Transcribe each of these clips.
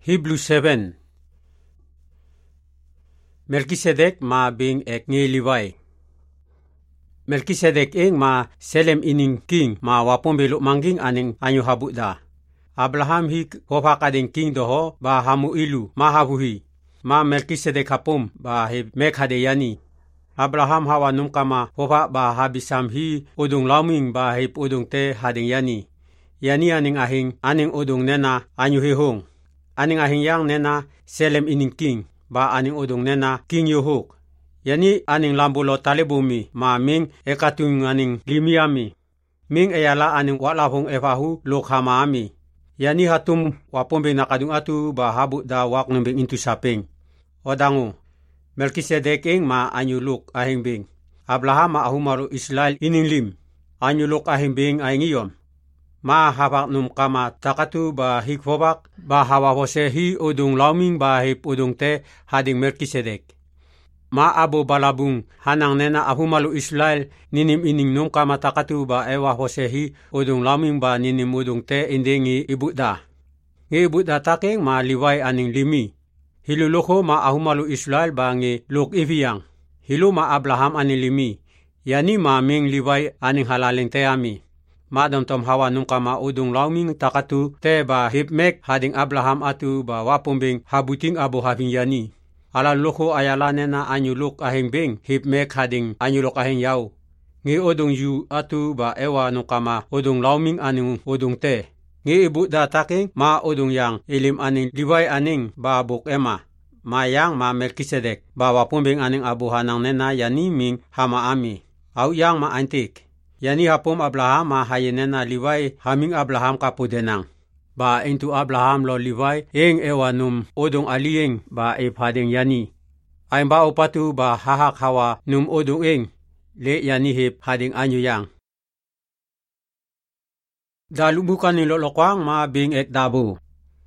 Hebrews 7. Melkisedek ma bing ek ngi Levi. Melkisedek ing ma selem ining king ma wapong beluk mangging aning anyo habuk da. Abraham hi hopa kading king doho ba hamu ilu ma habuhi. Ma Melkisedek hapum ba he mek hade yani. Abraham hawa num kama hopa ba habisam hi udung lauming ba he udung te hading yani. Yani aning ahing aning udung nena anyo he hong. Aning ahing yang nena selem ining king, ba aning udong nena king yohok. Yani aning lambulo talibumi, ma ming ekatung aning limiami. Ming eyala aning waklahong evahu lokhama ami. Yani hatum wapombe nakadung atu ba habuk da wak numbing intu saping. Odangu, Melkisedek ing ma anyuluk ahing bing. Abraham ma ahumaru Israel ining lim. Anyuluk ahing bing ahing iyom. Ma habak num kama takatu ba hikfobak ba hawa hose hi udung lauming ba hip udung te hading Melkisedek. Ma abo balabung hanang nena ahumalu Israel ninim ining num kama takatu ba ewa hose hi udung lauming ba ninim udung te indingi ibukda. Ngi ibukda taking ma liway aning limi. Hiluloko ma ahumalu Israel ba ngi luk iviyang. Hilu ma Abraham aning limi. Yani ma ming liway aning halaling te ami. Madam tom hawa nung kama udung lauming takatu te ba hipmek hading Abraham atu ba wapumbing habuting abo having yani. Ala loko ayala nena anyuluk ahing bing hipmek hading anyuluk ahing yaw. Ngi udung yu atu ba ewa nung kama udung lauming aning udung te. Ngi ibu da taking ma udung yang ilim aning liway aning ba buk ema. Ma yang ma Melkisedek ba wapumbing aning abo hanang nena yani ming hama ami. Au yang ma antik. Yani hapom Abraham ma hayenena Levi haming Abraham kapudenang. Ba into Abraham lo Levi ing ewanum odong alieng ba ipading yani. Ay ba upatu ba hahak hawa num odong ing le yani hip hading anyo yang. Dalumukan ni lolokwang ma bing ek dabu.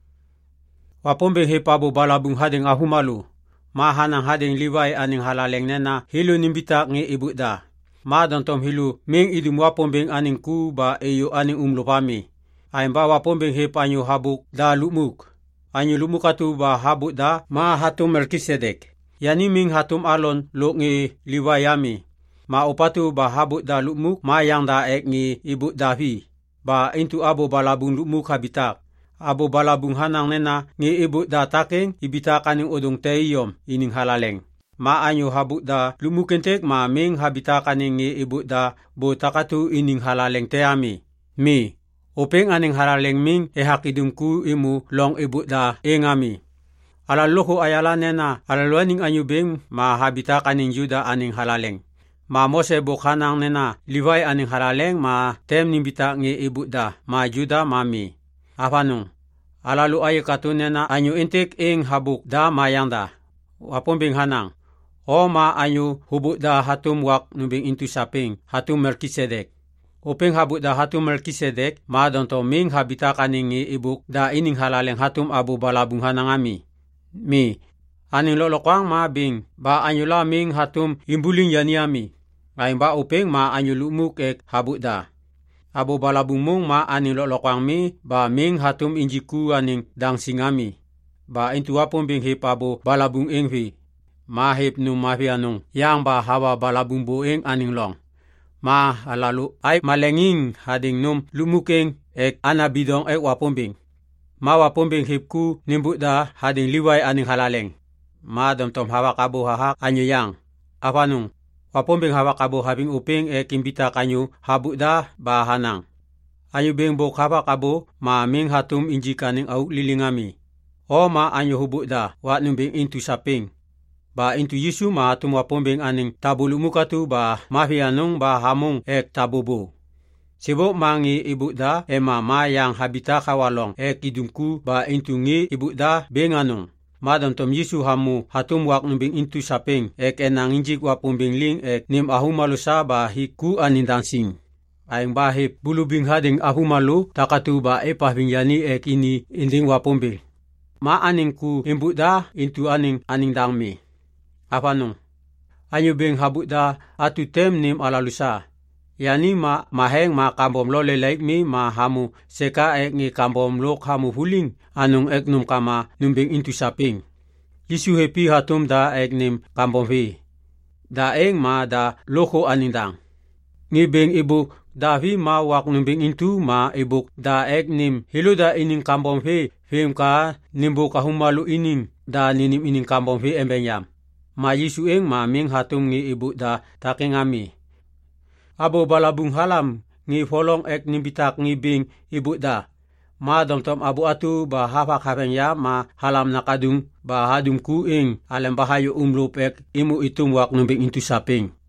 Wapom bing hipabu balabung hading ahumalu. Ma hanang hading Levi aning halaleng nena hilo nimbita ngi ibukda. Ma dantom hilu ming idum wapombing aning ku ba eyo aning umlupami. Ay ba wapombing hip anyo habuk da lumuk. Anyo lumuk atu ba habuk da ma hatum Melkisedek. Yani ming hatum alon lo ngi liwayami. Ma upatu ba habuk da lumuk ma yang da ek ngi ibuk dahi. Ba intu abo balabung lumuk habitak. Abo balabung hanang nena ngi ibuk da taking ibitak aning udung teiyom ining halaleng. Ma anyo habuk da lumukentek ma ming habita kaning ngi ibuk da bo takatu ining halaleng te ami. Mi, upeng aning halaleng ming ehakidungku imu long ibuk da engami. Ala loko ayala nena alaluaning anyo bing ma habita kaning Juda aning halaleng. Ma Mose bukhanang nena Levi aning halaleng ma tem nimbita ngi ibuk da ma Juda mami. Afanong, alalu ayo katu nena anyo intik ing habuk da mayang da. Wapombing hanang. O ma anyo hubuk da hatum wak nubing intu saping hatum Melkisedek. Upeng habuk da hatum Melkisedek ma donto ming habita kaning ngi ibuk da ining halaleng hatum abu balabung hanang ami. Mi, aning lolokwang ma bing ba anyo la ming hatum imbuling yani ami. Ngayon ba upeng ma anyo lumuk ek habuk da. Abu balabung mong ma aning lolokwang mi ba ming hatum injiku aning dangsing ami. Ba intu wapong bing hip abu balabung engvi. Mahip nung mafianong yang ba hawa balabung bueng aning long. Ma alalu ay malenging hading num lumukeng ek anabidong ek wapombing. Ma wapombing hipku nimbuk da hading liway aning halaleng. Ma domtom hawa kabo hahak anyo yang. Apanong, wapombing hawa kabo habing uping ek imbita kanyo habuk da ba hanang. Anyo bing bok hawa kabo ma ming hatum injikaning au lilingami. O ma anyo hubuk da wat numbing intu saping. Ba intu Yesu ma hatum wapombing aning tabulumukatu ba mafianong ba hamong ek tabubo. Sibo mangi ibuk da ema ma yang habita kawalong ek idungku ba intu ngi ibuk da benganong. Madam tom Yesu hamu hatum wak numbing intu saping ek enang injik wapombing ling ek nim ahumalusa ba hiku anindansing. Aing bahip bulubing hading ahumalu takatu ba epahbing yani ek ini inding wapombing. Ma aning ku imbuk da intu aning dangmi. Apanong, anyo bing habuk da atu tem nim alalusa. Yani maheng kambom lo lelaik mi hamu seka ek ngi kambom lo hamu huling anung ek num kama numbing intu saping. Yesu hepi hatum da ek nim kambom vi. Da eng da loko anindang. Ngi beng ibu da vi wak numbing intu ibu da ek nim hilo da ining kambom vi vim ka nimbu kahumalu ining da ninim ining kambom vi embenyam. Yesu eng ming hatum ngi ibu da taking ami. Abo balabung halam ngi folong ek nimbitak ngi bing ibu da. Domtom abu atu ba hafak hafeng ya halam nakadung ba hadung kuing alem bahayo umlupek imu itum wak numbing intu saping.